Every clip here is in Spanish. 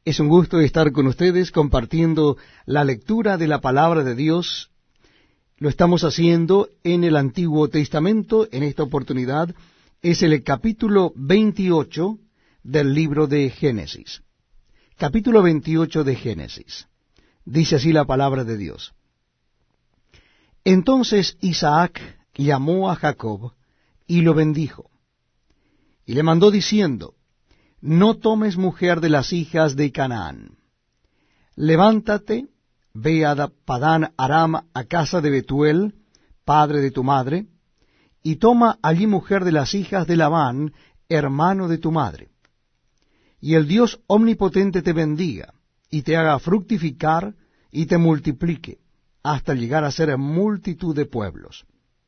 Es un gusto estar con ustedes compartiendo la lectura de la palabra de Dios. Lo estamos haciendo en el Antiguo Testamento. En esta oportunidad es el capítulo 28 del libro de Génesis. Capítulo 28 de Génesis. Dice así la palabra de Dios. Entonces Isaac llamó a Jacob y lo bendijo, y le mandó diciendo: No tomes mujer de las hijas de Canaán. Levántate, ve a Padán Aram, a casa de Betuel, padre de tu madre, y toma allí mujer de las hijas de Labán, hermano de tu madre. Y el Dios omnipotente te bendiga, y te haga fructificar, y te multiplique, hasta llegar a ser multitud de pueblos.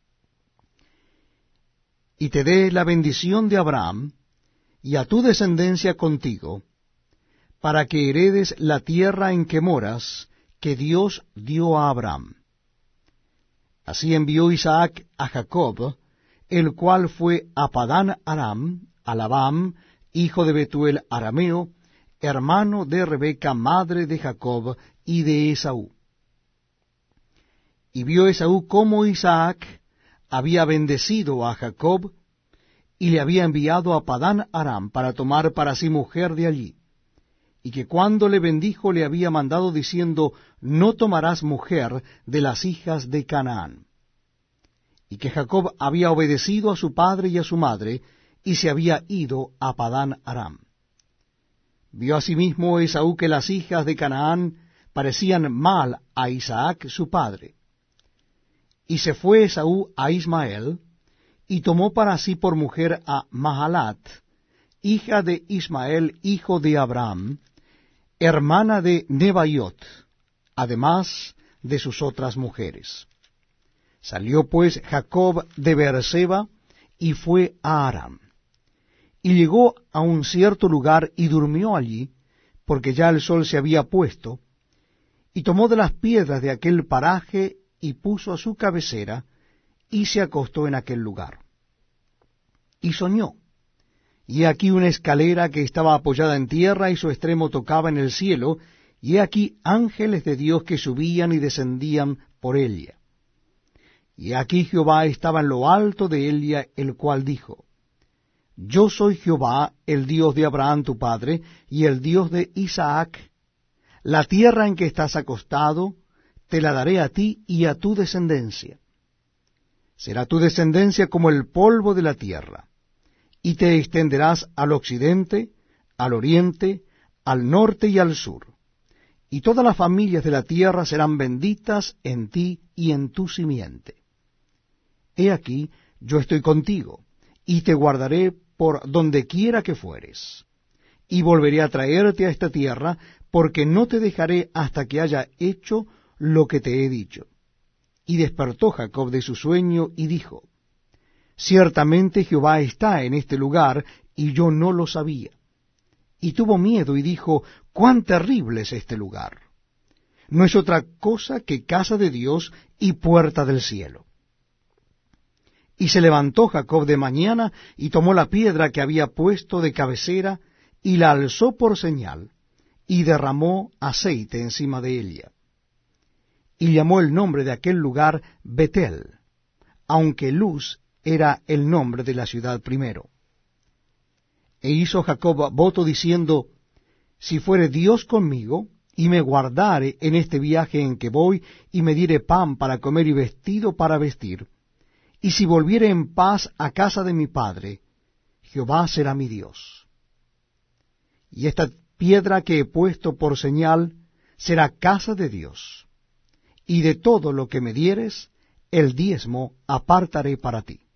Y te dé la bendición de Abraham, y a tu descendencia contigo, para que heredes la tierra en que moras, que Dios dio a Abraham. Así envió Isaac a Jacob, el cual fue a Padán Aram, a Labán, hijo de Betuel arameo, hermano de Rebeca, madre de Jacob y de Esaú. Y vio Esaú cómo Isaac había bendecido a Jacob, y le había enviado a Padán Aram para tomar para sí mujer de allí, y que cuando le bendijo le había mandado diciendo: No tomarás mujer de las hijas de Canaán. Y que Jacob había obedecido a su padre y a su madre, y se había ido a Padán Aram. Vio asimismo Esaú que las hijas de Canaán parecían mal a Isaac su padre. Y se fue Esaú a Ismael, y tomó para sí por mujer a Mahalat, hija de Ismael, hijo de Abraham, hermana de Nebaiot, además de sus otras mujeres. Salió pues Jacob de Beerseba, y fue a Aram. Y llegó a un cierto lugar, y durmió allí, porque ya el sol se había puesto, y tomó de las piedras de aquel paraje, y puso a su cabecera, y se acostó en aquel lugar. Y soñó, y he aquí una escalera que estaba apoyada en tierra, y su extremo tocaba en el cielo, y he aquí ángeles de Dios que subían y descendían por ella. Y aquí Jehová estaba en lo alto de ella, el cual dijo: Yo soy Jehová, el Dios de Abraham tu padre, y el Dios de Isaac. La tierra en que estás acostado, te la daré a ti y a tu descendencia. Será tu descendencia como el polvo de la tierra, y te extenderás al occidente, al oriente, al norte y al sur. Y todas las familias de la tierra serán benditas en ti y en tu simiente. He aquí, yo estoy contigo, y te guardaré por donde quiera que fueres. Y volveré a traerte a esta tierra, porque no te dejaré hasta que haya hecho lo que te he dicho. Y despertó Jacob de su sueño, y dijo: Ciertamente Jehová está en este lugar, y yo no lo sabía. Y tuvo miedo, y dijo: Cuán terrible es este lugar. No es otra cosa que casa de Dios y puerta del cielo. Y se levantó Jacob de mañana, y tomó la piedra que había puesto de cabecera, y la alzó por señal, y derramó aceite encima de ella. Y llamó el nombre de aquel lugar Betel, aunque Luz era el nombre de la ciudad primero. E hizo Jacob voto diciendo: Si fuere Dios conmigo, y me guardare en este viaje en que voy, y me diere pan para comer y vestido para vestir, y si volviere en paz a casa de mi padre, Jehová será mi Dios. Y esta piedra que he puesto por señal será casa de Dios, y de todo lo que me dieres, el diezmo apartaré para ti.